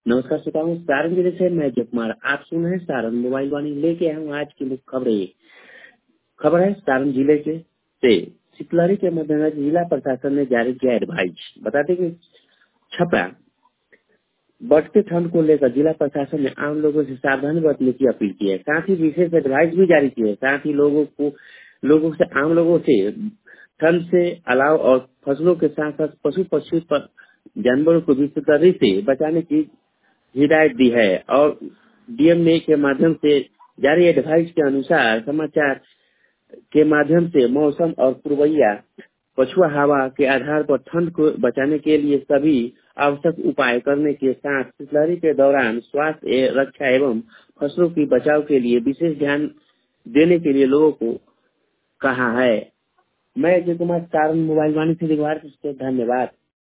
नमस्कार श्रोताओं, सारण जिले से मैं जय कुमार। आप सुन रहे हैं सारण मोबाइल वाणी। लेके आया हूँ आज की मुख्य खबरें। खबर है सारण जिले के से शीतलहरी के मद्देनजर जिला प्रशासन ने जारी किया एडवाइज। बताते कि छपरा बढ़ते ठंड को लेकर जिला प्रशासन ने आम लोगों से सावधानी बरतने की अपील की है। साथ ही विशेष एडवाइस भी जारी की है। साथ ही आम लोगों से ठंड से अलाव और फसलों के साथ साथ पशु पक्षी पर जानवरों को भी शीतलहरी से बचाने की हिदायत दी है। और डीएमए के माध्यम से जारी एडवाइस के अनुसार समाचार के माध्यम से मौसम और पूर्वइया पछुआ हवा के आधार पर ठंड को बचाने के लिए सभी आवश्यक उपाय करने के साथ शीतलहरी के दौरान स्वास्थ्य रक्षा एवं फसलों की बचाव के लिए विशेष ध्यान देने के लिए लोगों को कहा है। मैं जय कुमार, सारण मोबाइल वाणी से धन्यवाद।